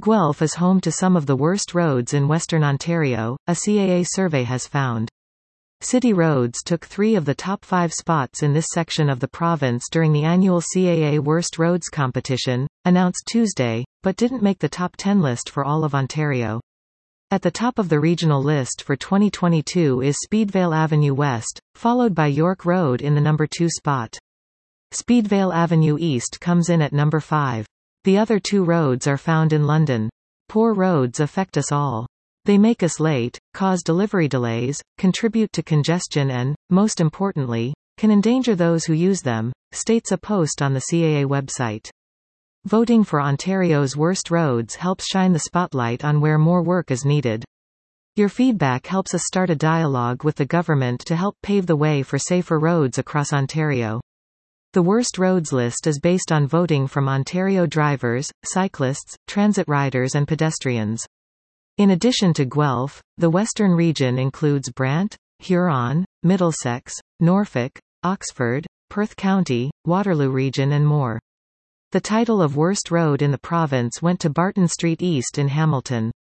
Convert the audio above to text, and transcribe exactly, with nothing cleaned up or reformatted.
Guelph is home to some of the worst roads in Western Ontario, a C A A survey has found. City roads took three of the top five spots in this section of the province during the annual C A A Worst Roads competition, announced Tuesday, but didn't make the top ten list for all of Ontario. At the top of the regional list for twenty twenty-two is Speedvale Avenue West, followed by York Road in the number two spot. Speedvale Avenue East comes in at number five. The other two roads are found in London. Poor roads affect us all. They make us late, cause delivery delays, contribute to congestion and, most importantly, can endanger those who use them, states a post on the C A A website. Voting for Ontario's worst roads helps shine the spotlight on where more work is needed. Your feedback helps us start a dialogue with the government to help pave the way for safer roads across Ontario. The worst roads list is based on voting from Ontario drivers, cyclists, transit riders and pedestrians. In addition to Guelph, the Western region includes Brant, Huron, Middlesex, Norfolk, Oxford, Perth County, Waterloo region and more. The title of worst road in the province went to Barton Street East in Hamilton.